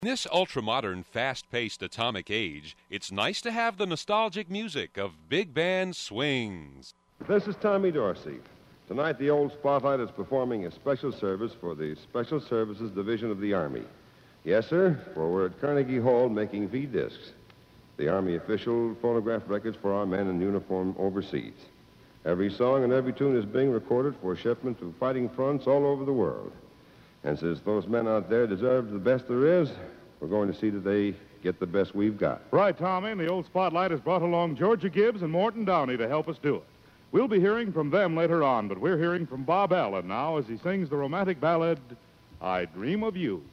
In this ultra-modern, fast-paced atomic age, it's nice to have the nostalgic music of big band swings. This is Tommy Dorsey. Tonight, the Old Spotlight is performing a special service for the Special Services Division of the Army. Yes, sir, for we're at Carnegie Hall making V-discs, the Army official phonograph records for our men in uniform overseas. Every song and every tune is being recorded for shipment to fighting fronts all over the world. And since those men out there deserve the best there is, we're going to see that they get the best we've got. Right, Tommy, and the Old Spotlight has brought along Georgia Gibbs and Morton Downey to help us do it. We'll be hearing from them later on, but we're hearing from Bob Allen now as he sings the romantic ballad, I Dream of You.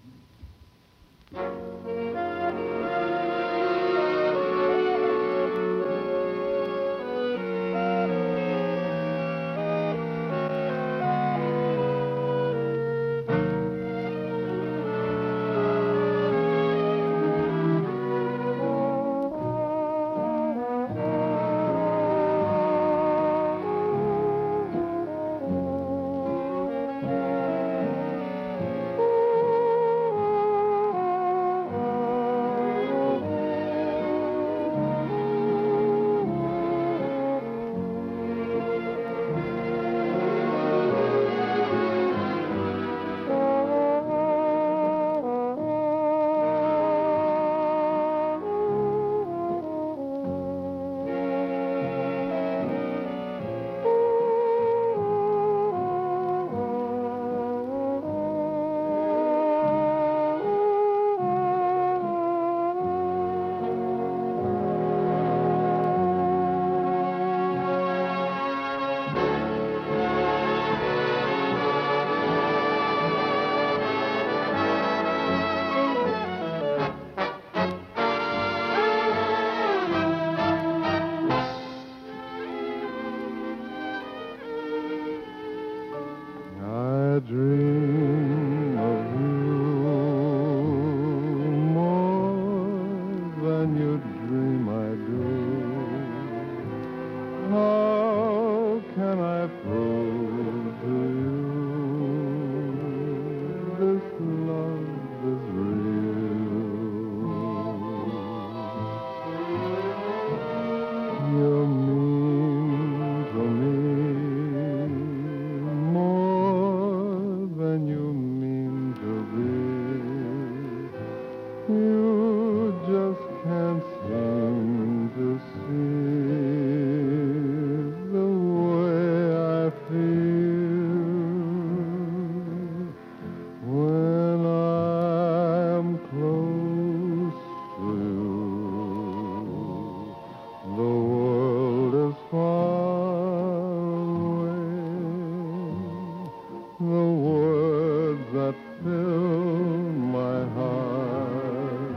I dream of you more than you dream I do. How can I prove to you this love is real? You mean to me more than you mean to be. You just can't seem to see the way I feel when I'm close to you. The world is far away. The words that fill my heart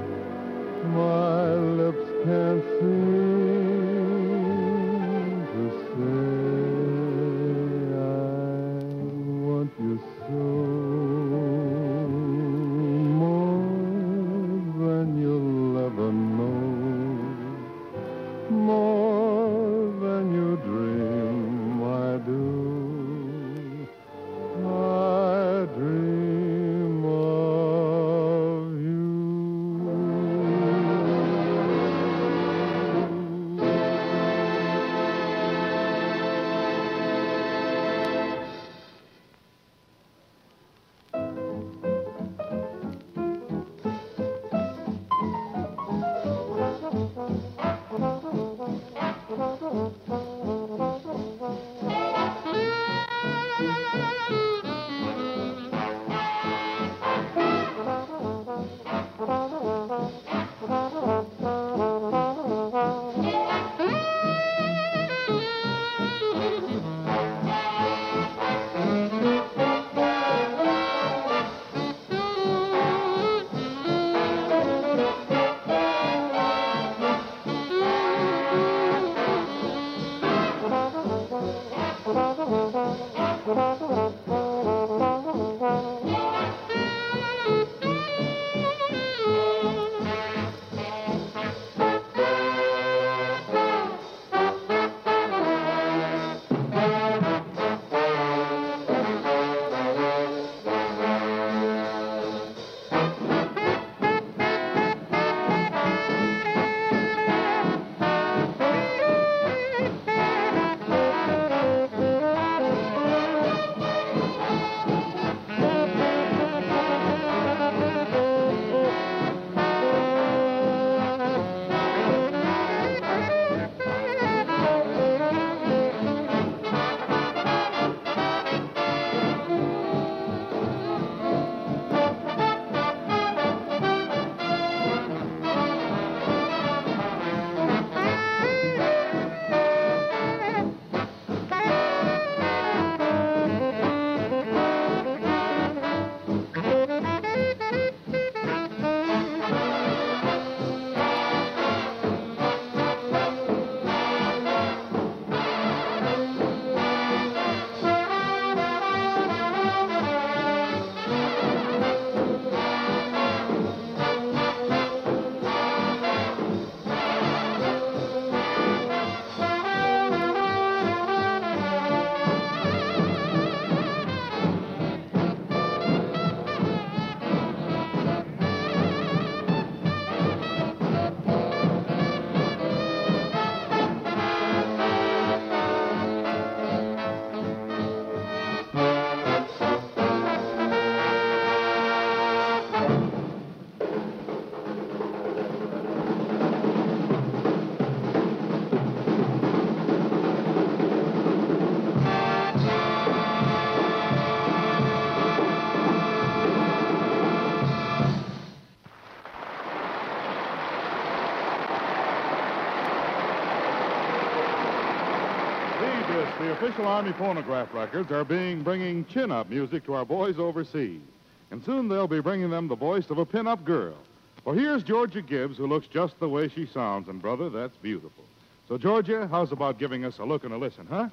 this. The official Army phonograph records are bringing chin-up music to our boys overseas. And soon they'll be bringing them the voice of a pin-up girl. For here's Georgia Gibbs, who looks just the way she sounds. And, brother, that's beautiful. So, Georgia, how's about giving us a look and a listen, huh?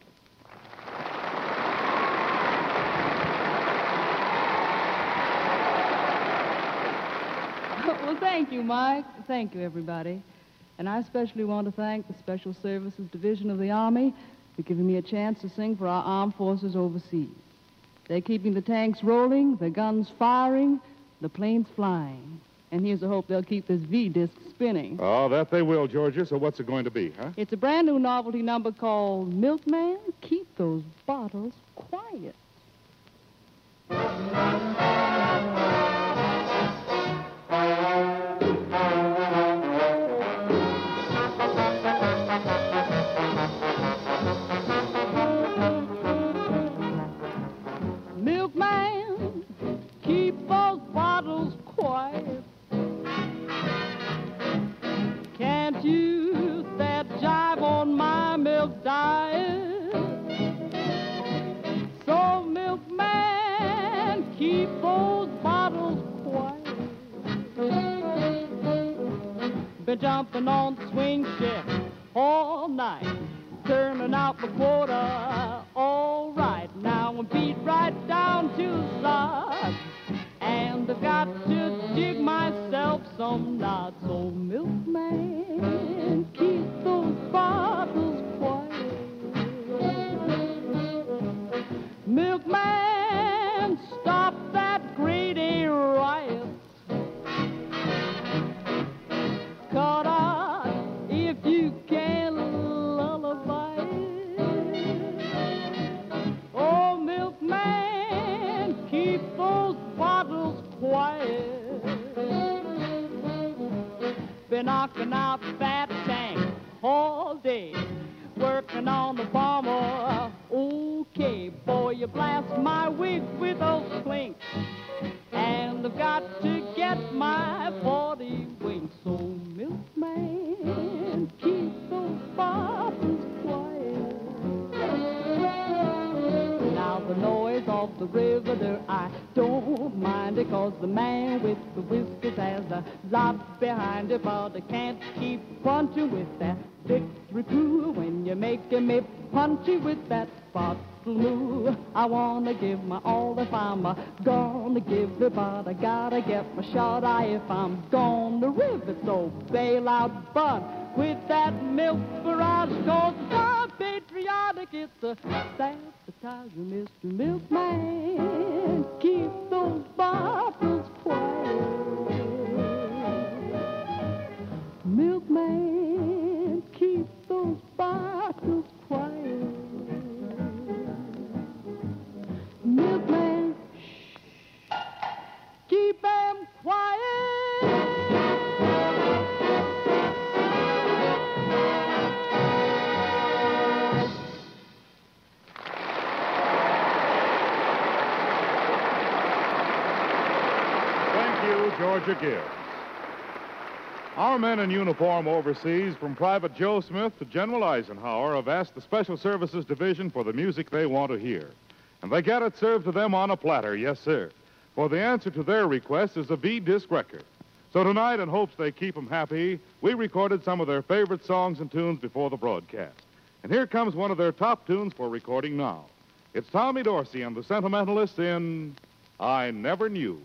Well, thank you, Mike. Thank you, everybody. And I especially want to thank the Special Services Division of the Army for giving me a chance to sing for our armed forces overseas. They're keeping the tanks rolling, the guns firing, the planes flying. And here's a hope they'll keep this V-disc spinning. Oh, that they will, Georgia. So what's it going to be, huh? It's a brand new novelty number called Milkman, Keep Those Bottles Quiet. Milkman, keep those bottles quiet. Can't use that jive on my milk diet. So, milkman, keep those bottles quiet. Been jumping on the swing shift all night, turning out the quota all right. Now I'm beat right down to the side, and I've got to jig myself some knots. So, milkman, keep those bottles quiet. Milkman, stop that Grady riot. Cut out if you can lullaby. Oh, milkman, keep those bottles quiet. Been knocking out fat tank all day, working on the bomber. Okay, boy, you blast my wig with those clinks, and I've got to get my 40 winks. So, milkman, keep those bottles quiet. Now the noise of the river there, I don't mind it, 'cause the man with the whiskers has a lot behind it, but I can't keep punching with that victory crew when you're making me punchy with that bottle move. I wanna give my all if I'm gonna give it, but I gotta get my shot eye if I'm gonna riv it. So bail out, bud, with that milk barrage, 'cause I'm patriotic. It's a sad tiger, Mr. Milkman. Keep those bottles quiet. Milkman, keep those bottles quiet. Milkman, shh, keep them quiet. Thank you, Georgia Gibbs. Our men in uniform overseas, from Private Joe Smith to General Eisenhower, have asked the Special Services Division for the music they want to hear. And they get it served to them on a platter, yes, sir. For the answer to their request is a V-disc record. So tonight, in hopes they keep them happy, we recorded some of their favorite songs and tunes before the broadcast. And here comes one of their top tunes for recording now. It's Tommy Dorsey and the Sentimentalists in I Never Knew.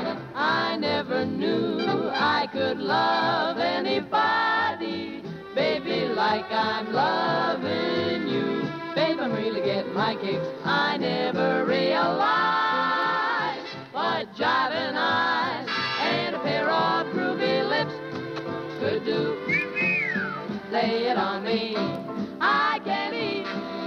I never knew I could love anybody I'm loving you. Babe, I'm really getting my kicks. I never realized what jiving eyes and a pair of groovy lips could do. Lay it on me. I can't eat.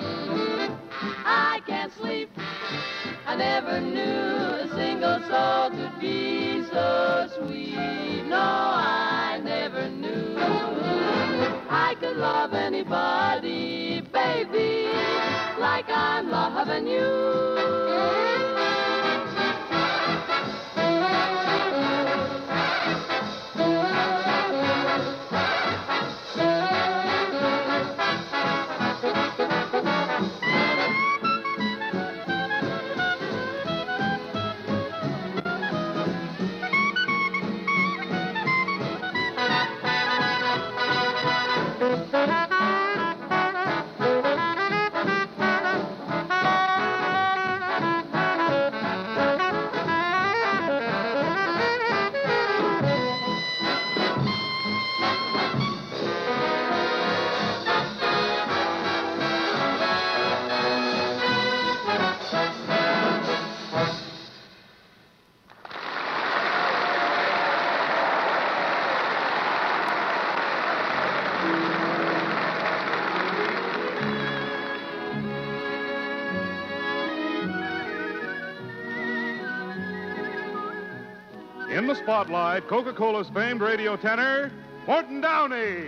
I can't sleep. I never knew a single soul could be so sweet. No, I never knew I could love anybody, baby, like I'm loving you. In the spotlight, Coca-Cola's famed radio tenor, Morton Downey.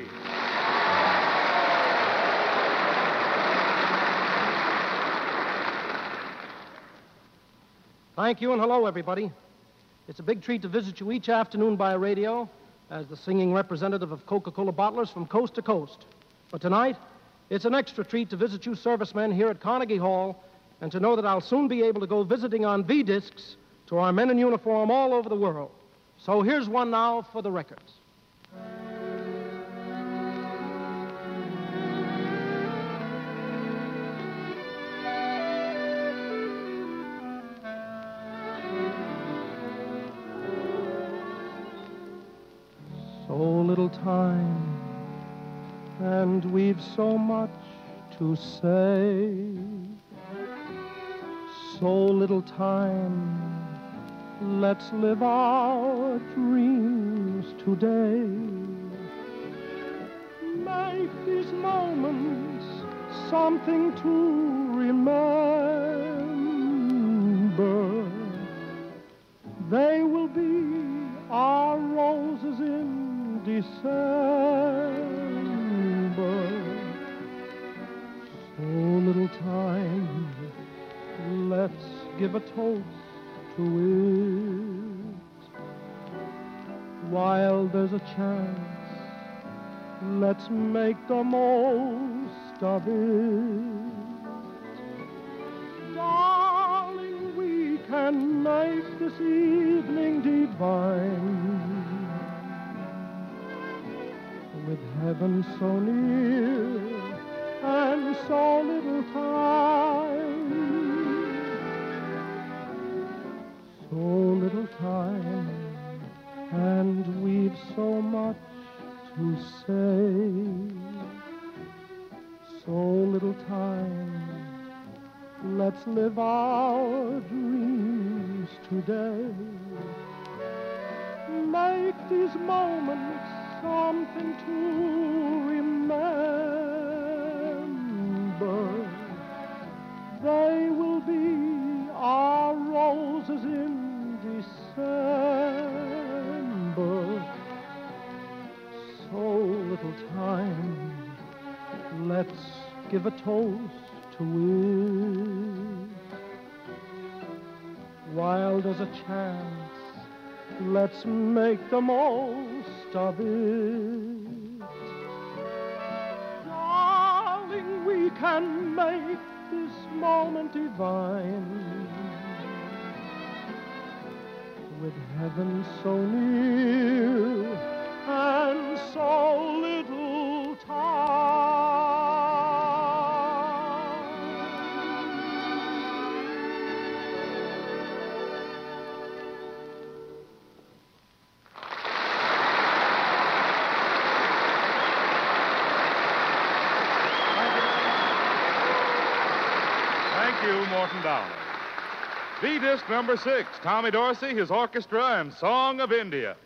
Thank you and hello, everybody. It's a big treat to visit you each afternoon by radio as the singing representative of Coca-Cola bottlers from coast to coast. But tonight, it's an extra treat to visit you servicemen here at Carnegie Hall and to know that I'll soon be able to go visiting on V-discs to our men in uniform all over the world. So here's one now for the records. So little time, and we've so much to say. So little time, let's live our dreams today. Make these moments something to remember. They will be our roses in December. So little time, let's give a toast to it. While there's a chance, let's make the most of it. Darling, we can make this evening divine, with heaven so near and so little time. So little time, and we've so much to say. So little time, let's live our dreams today. Make these moments something to remember. They will be our roses in December. So little time, let's give a toast to it. While there's a chance, let's make the most of it. Darling, we can make this moment divine, with heaven so near and so little time. Morton Downey. V-Disc number 6, Tommy Dorsey, his orchestra, and Song of India.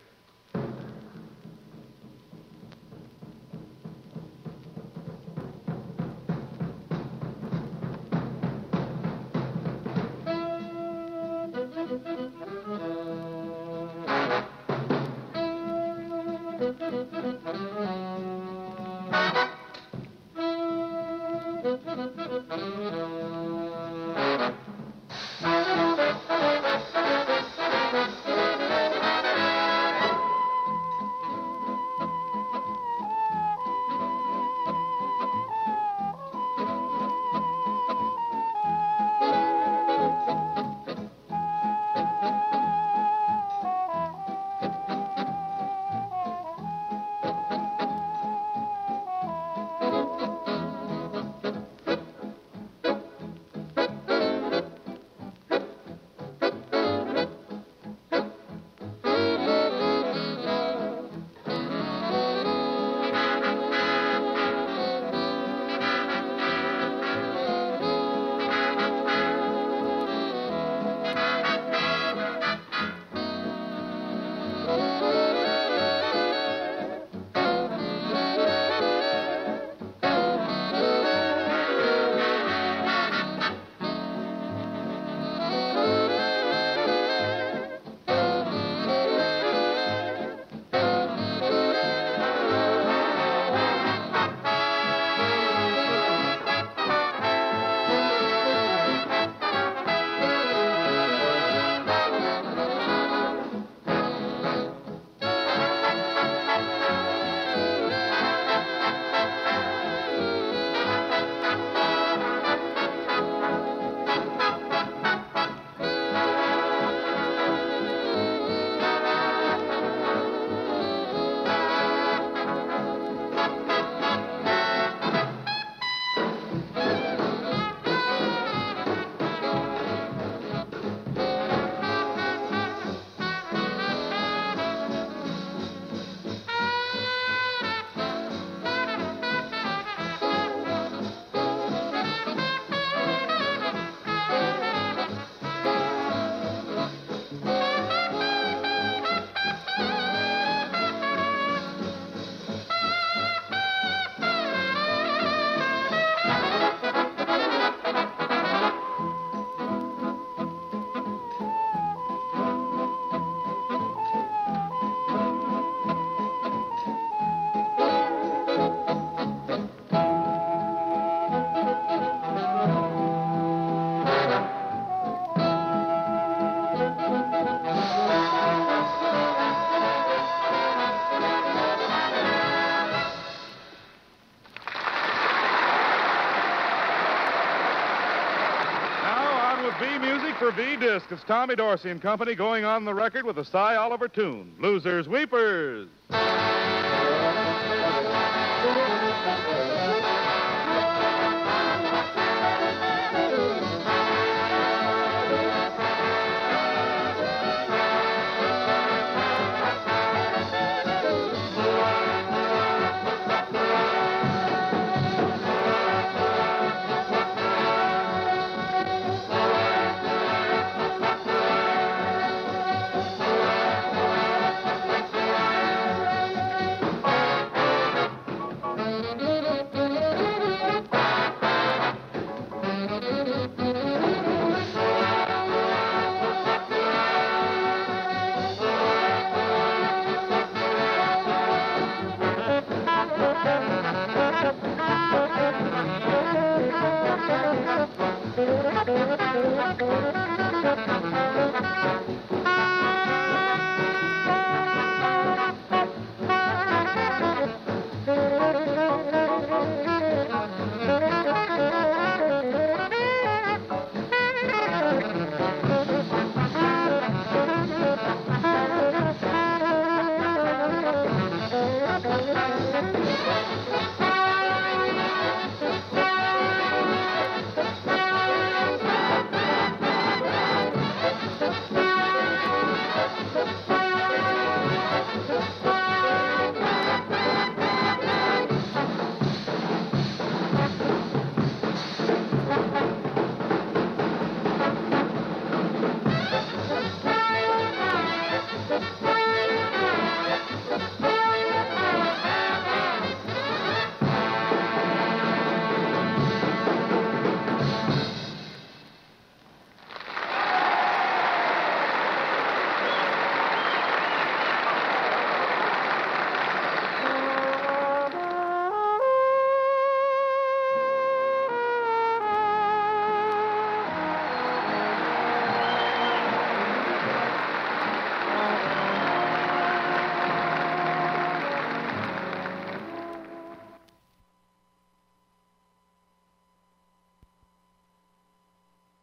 B-Music for V-Disc. It's Tommy Dorsey and Company going on the record with a Cy Oliver tune, Losers Weepers.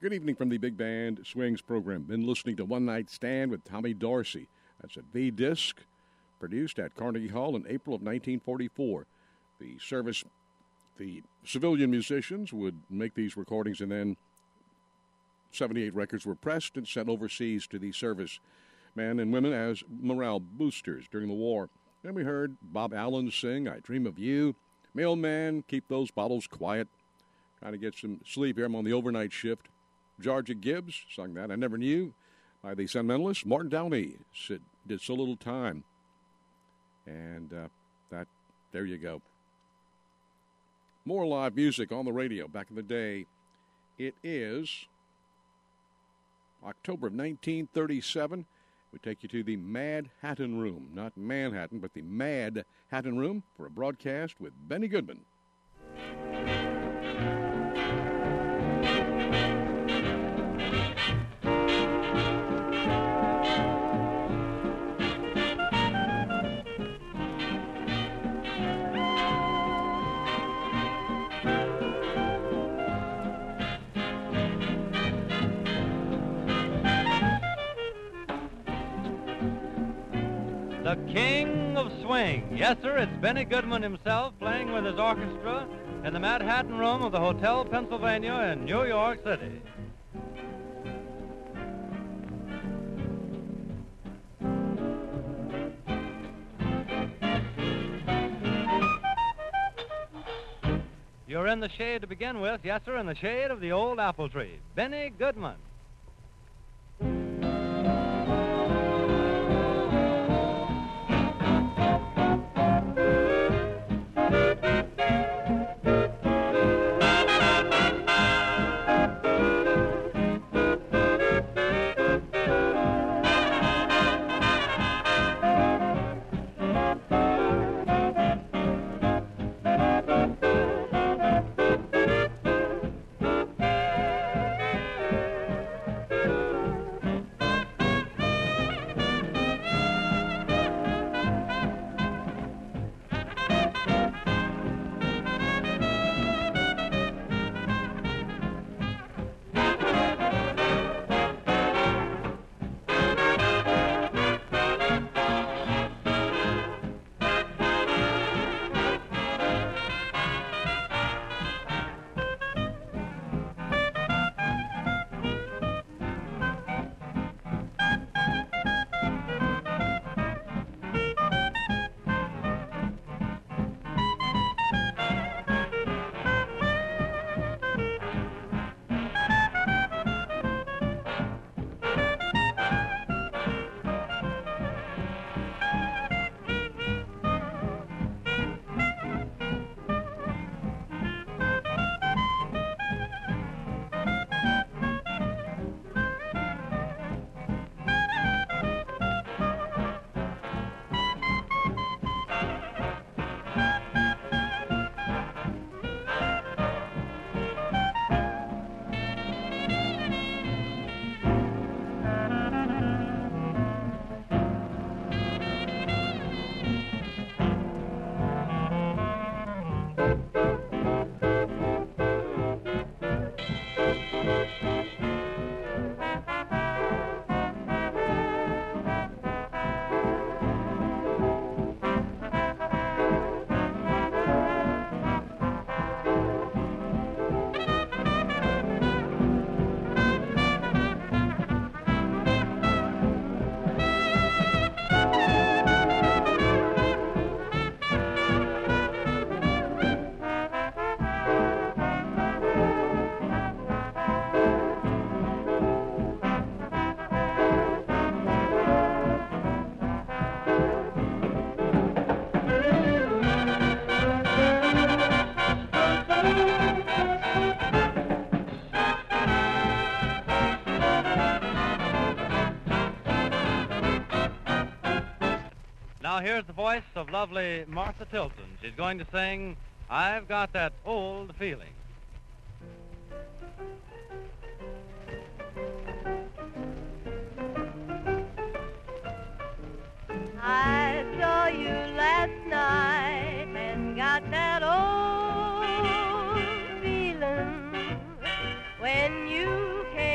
Good evening from the Big Band Swings program. Been listening to One Night Stand with Tommy Dorsey. That's a V-disc produced at Carnegie Hall in April of 1944. The civilian musicians would make these recordings, and then 78 records were pressed and sent overseas to the service men and women as morale boosters during the war. And we heard Bob Allen sing I Dream of You. Mailman, Keep Those Bottles Quiet. Trying to get some sleep here. I'm on the overnight shift. Georgia Gibbs sung that. I Never Knew by the Sentimentalists. Martin Downey did So Little Time. And there you go. More live music on the radio back in the day. It is October of 1937. We take you to the Mad Hatton Room. Not Manhattan, but the Mad Hatton Room for a broadcast with Benny Goodman. The King of Swing. Yes, sir, it's Benny Goodman himself playing with his orchestra in the Mad Hatton Room of the Hotel Pennsylvania in New York City. You're in the shade to begin with, yes, sir, in the shade of the old apple tree. Benny Goodman. Now here's the voice of lovely Martha Tilton. She's going to sing, I've Got That Old Feeling. I saw you last night and got that old feeling when you came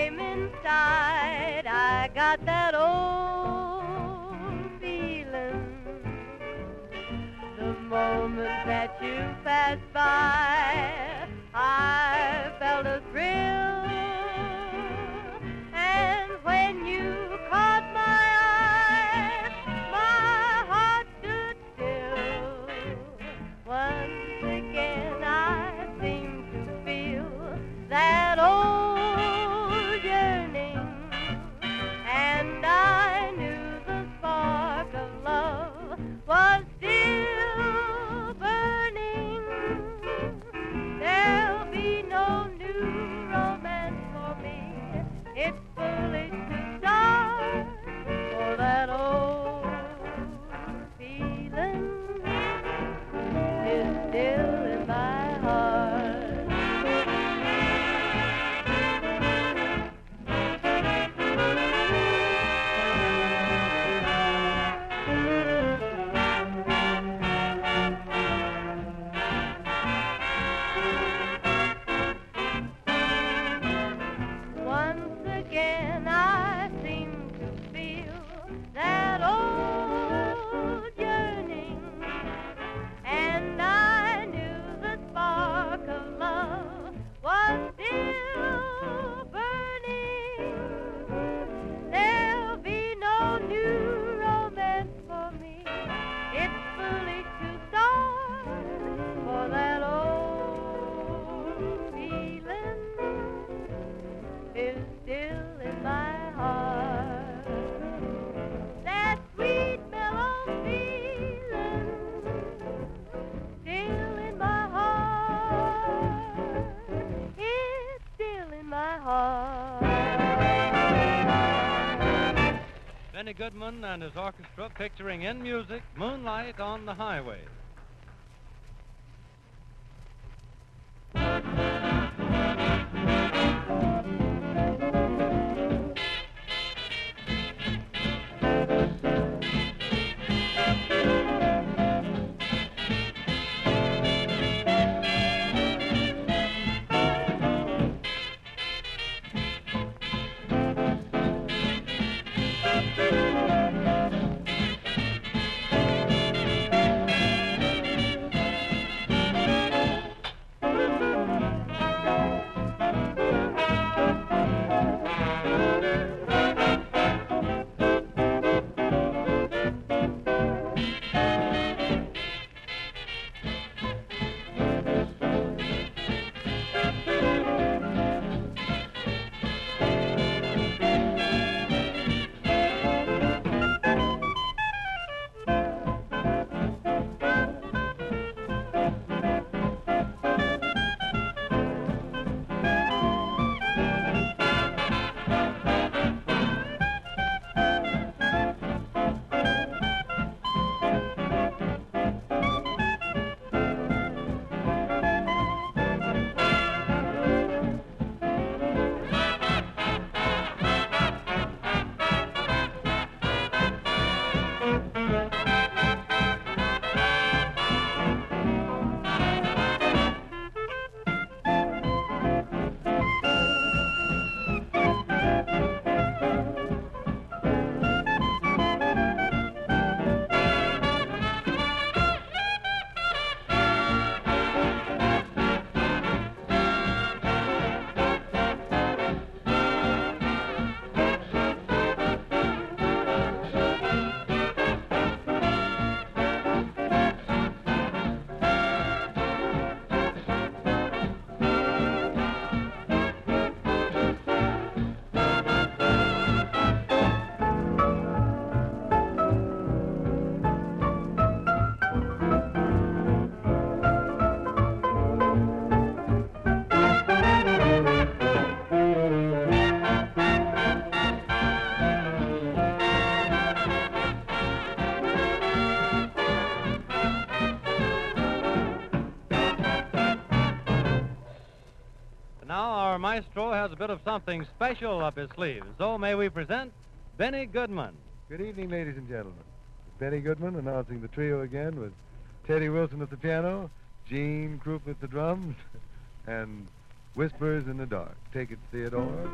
passed by, I felt a thrill. And when you caught my eye, my heart stood still. Once again I seemed to feel that old yearning, and I knew the spark of love was still burning. There'll be no new romance for me. It's foolish to start, for that old feeling is still in my heart. Once again I seem to feel that old yearning, and I knew the spark of love was still burning. There'll be no new romance for me. It's foolish to start, for that old feeling is still in my heart. That sweet mellow feeling still in my heart. It's still in my heart. Benny Goodman and his orchestra picturing in music Moonlight on the Highway. Our maestro has a bit of something special up his sleeve. So may we present Benny Goodman. Good evening, ladies and gentlemen. Benny Goodman announcing the trio again with Teddy Wilson at the piano, Gene Krupp at the drums, and Whispers in the Dark. Take it, Theodore.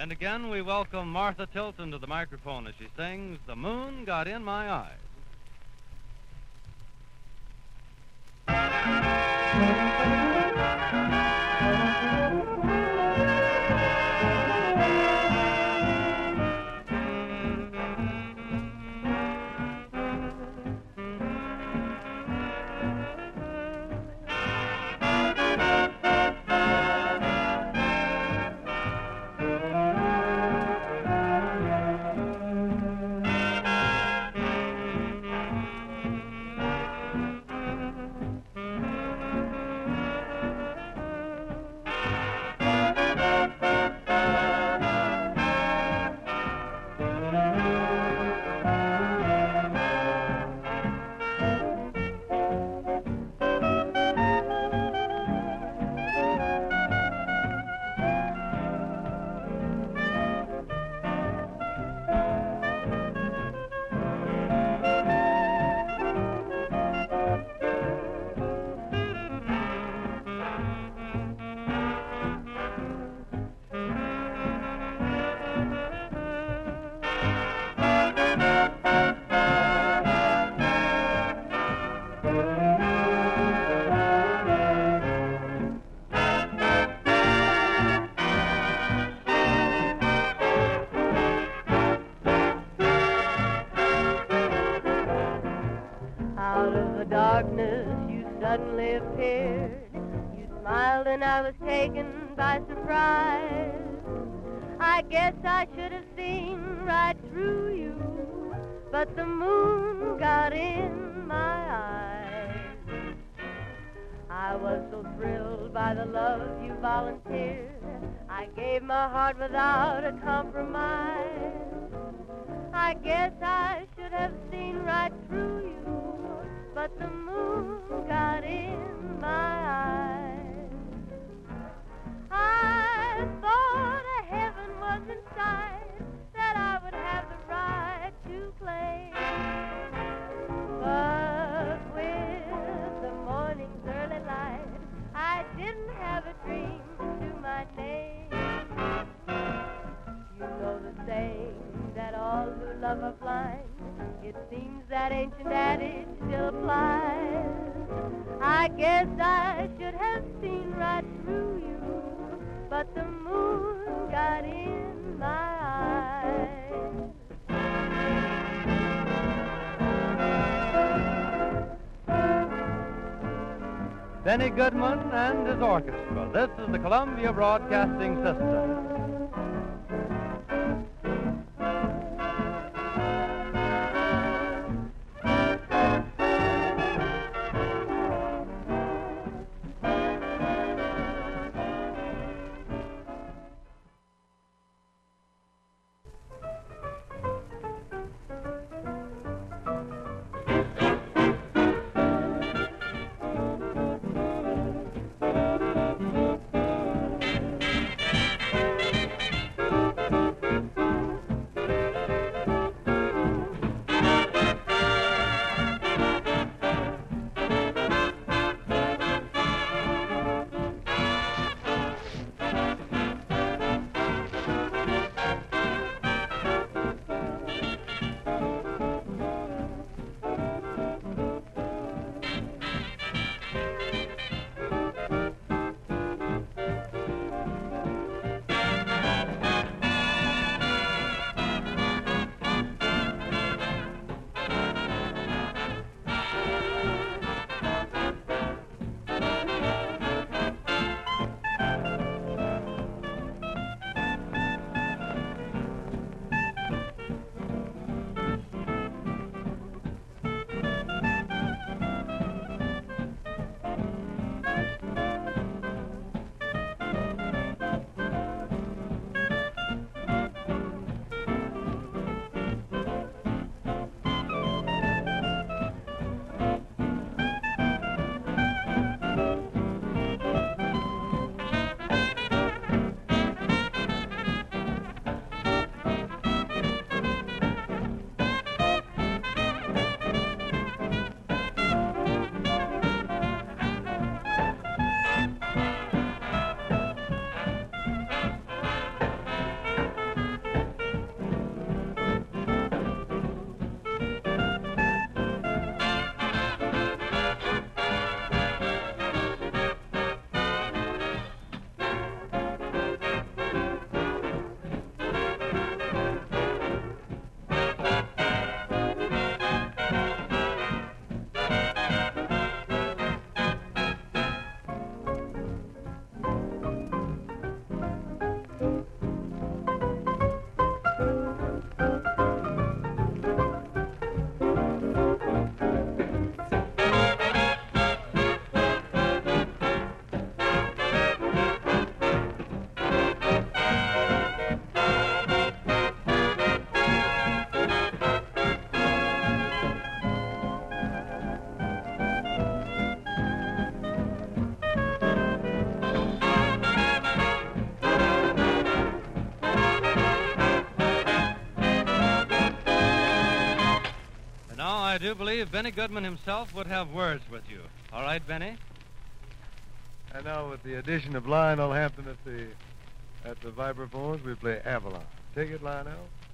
And again, we welcome Martha Tilton to the microphone as she sings The Moon Got in My Eyes. Out of the darkness you suddenly appeared. You smiled and I was taken by surprise. I guess I should have seen right through you, but the moon got in my eyes. I was so thrilled by the love you volunteered. I gave my heart without a compromise. I guess I should have seen right through you, but the moon got in my eyes. I thought a heaven was inside, that I would have the right to claim. But with the morning's early light, I didn't have a dream to my name. You know the saying that all who love are blind. It seems that ancient adage still applies. I guess I should have seen right through you, but the moon got in my eyes. Benny Goodman and his orchestra. This is the Columbia Broadcasting System. believe Benny Goodman himself would have words with you. All right, Benny? And now with the addition of Lionel Hampton at the vibraphones, we play Avalon. Take it, Lionel.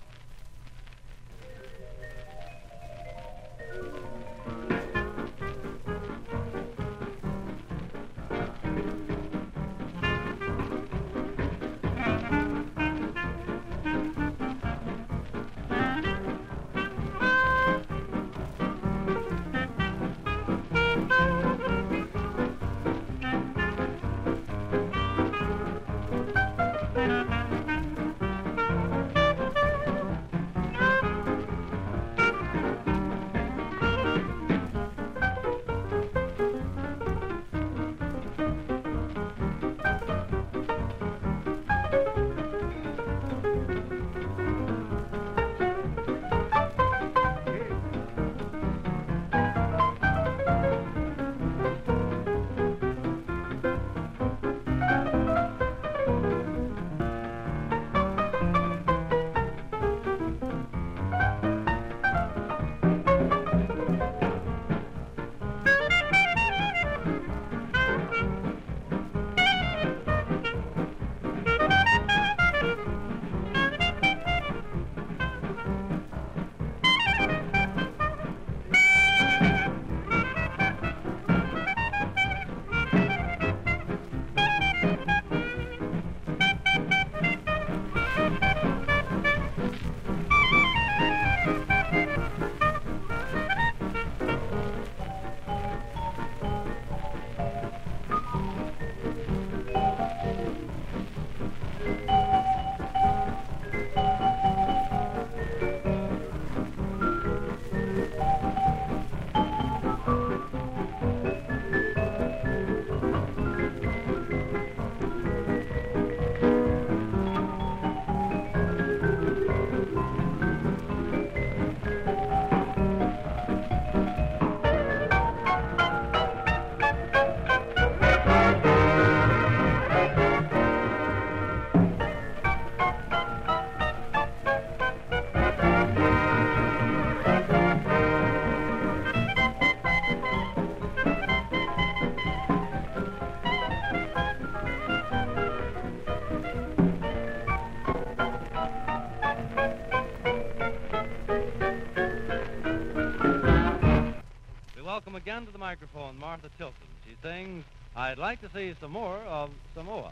Welcome again to the microphone, Martha Tilton. She sings, I'd like to see some more of Samoa.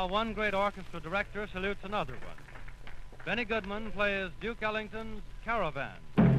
one great orchestra director salutes another one. Benny Goodman plays Duke Ellington's Caravan.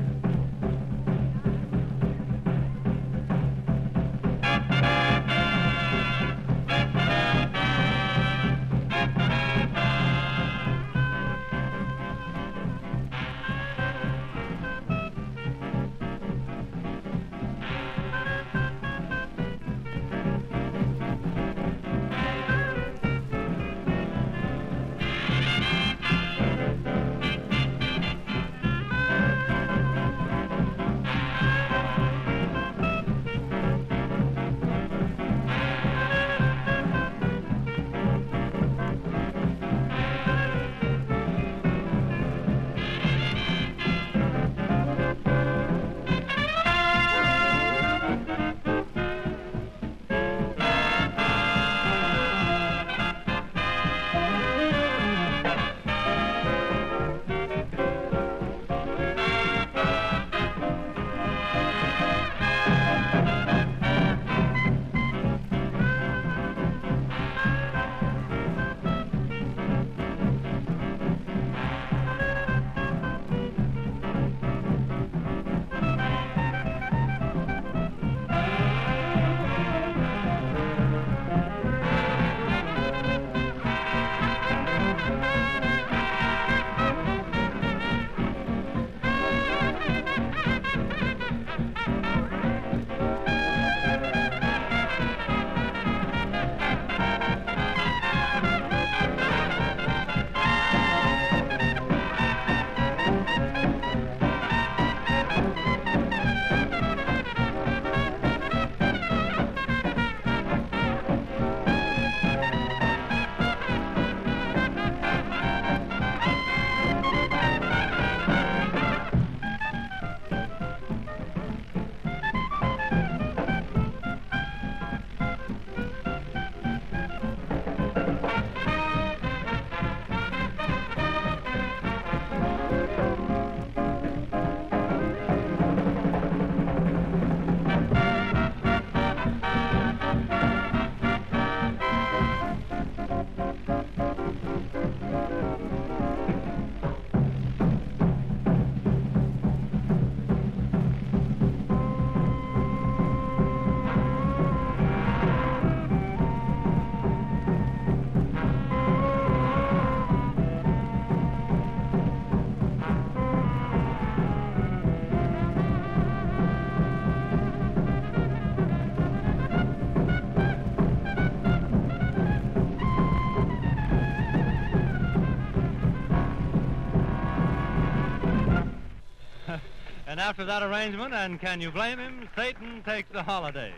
And after that arrangement, and can you blame him, Satan takes a holiday.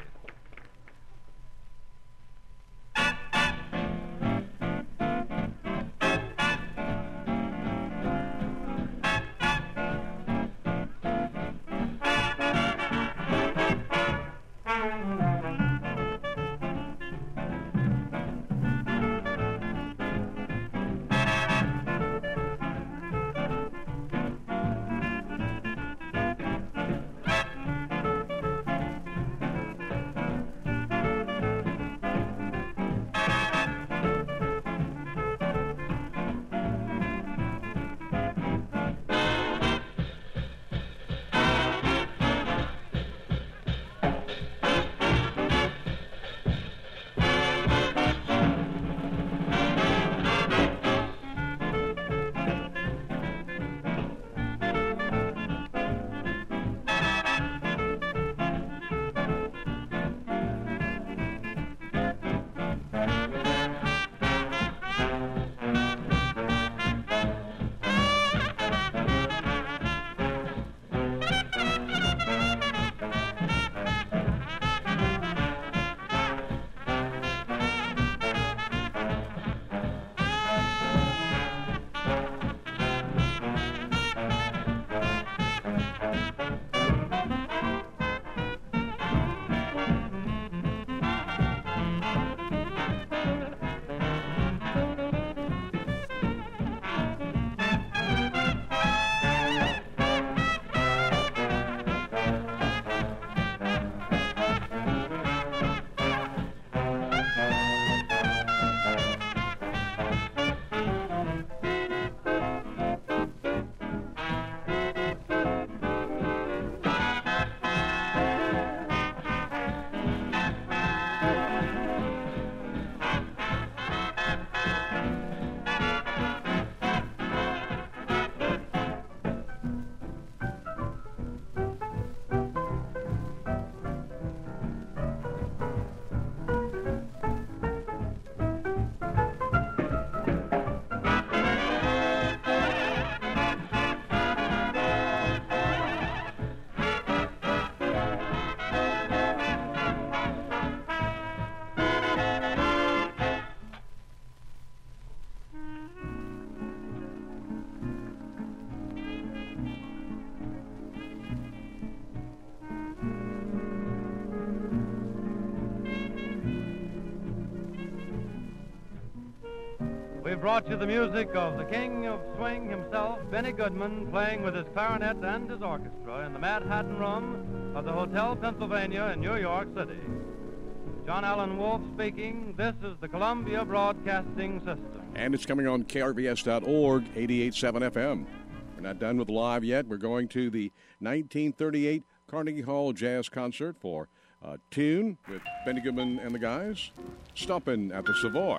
brought you the music of the king of swing himself, Benny Goodman, playing with his clarinet and his orchestra in the Manhattan Room of the Hotel Pennsylvania in New York City. John Allen Wolf speaking. This is the Columbia Broadcasting System. And it's coming on KRVS.org, 88.7 FM. We're not done with live yet. We're going to the 1938 Carnegie Hall Jazz Concert for a tune with Benny Goodman and the guys, Stompin' at the Savoy.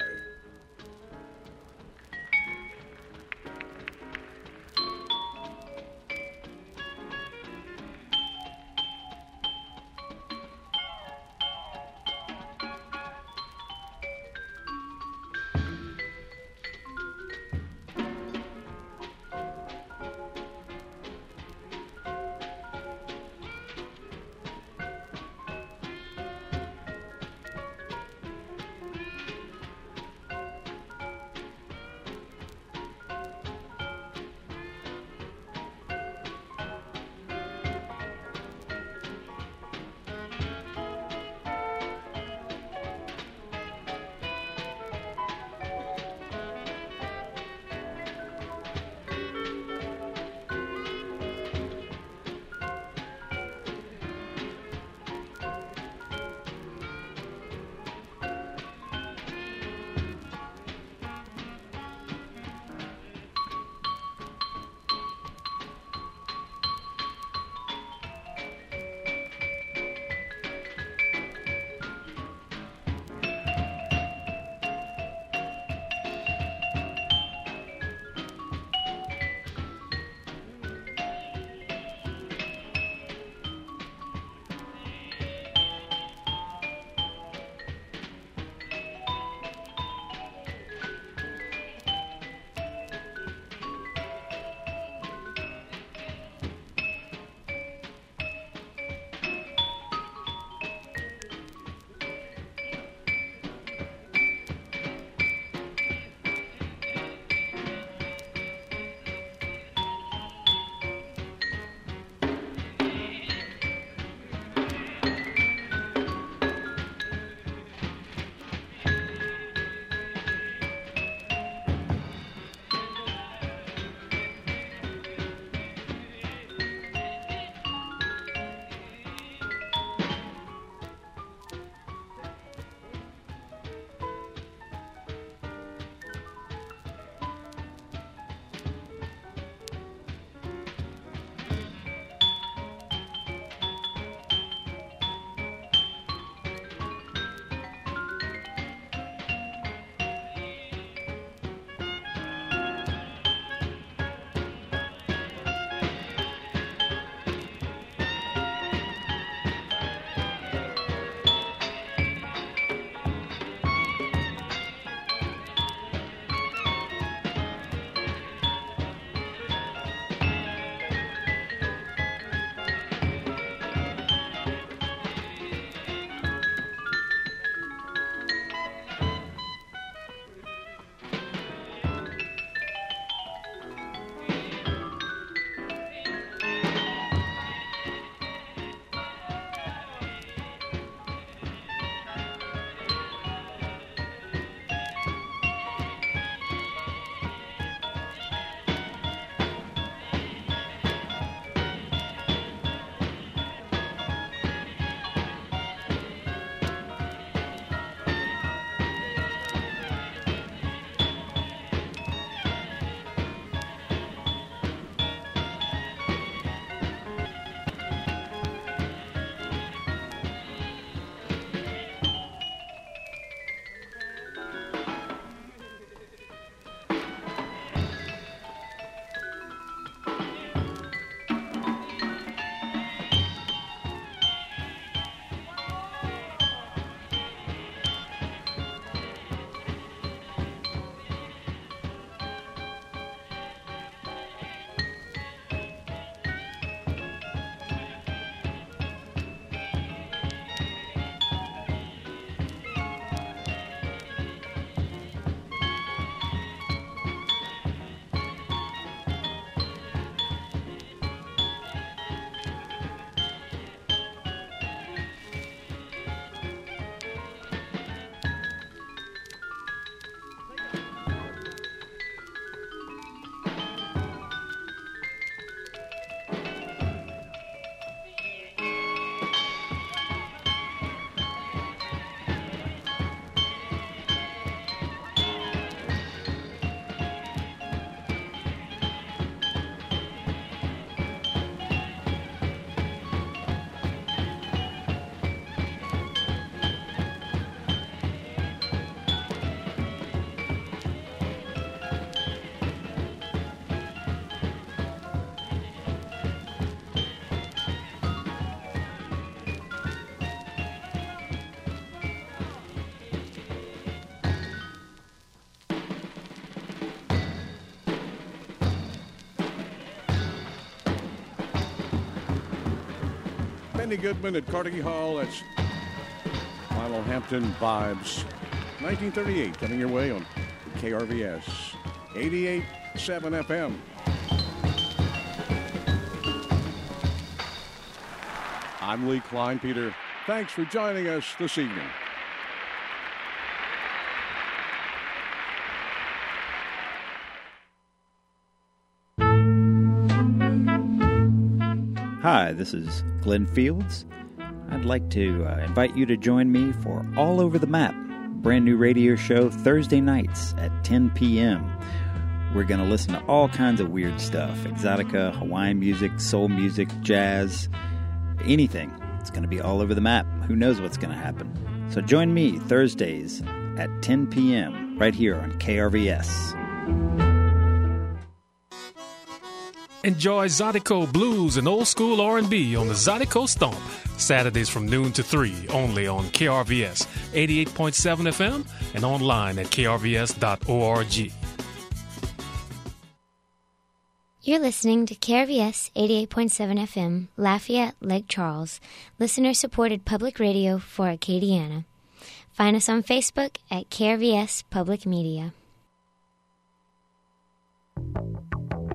Benny Goodman at Carnegie Hall. That's Lionel Hampton Vibes. 1938 coming your way on KRVS 88.7 FM. I'm Lee Kleinpeter. Thanks for joining us this evening. Hi, this is Glenn Fields. I'd like to invite you to join me for All Over the Map, brand new radio show Thursday nights at 10 p.m. We're going to listen to all kinds of weird stuff, exotica, Hawaiian music, soul music, jazz, anything. It's going to be all over the map. Who knows what's going to happen? So join me Thursdays at 10 p.m. right here on KRVS. Enjoy Zydeco Blues and old school R&B on the Zydeco Stomp. Saturdays from noon to 3, only on KRVS 88.7 FM and online at krvs.org. You're listening to KRVS 88.7 FM, Lafayette, Lake Charles, listener-supported public radio for Acadiana. Find us on Facebook at KRVS Public Media.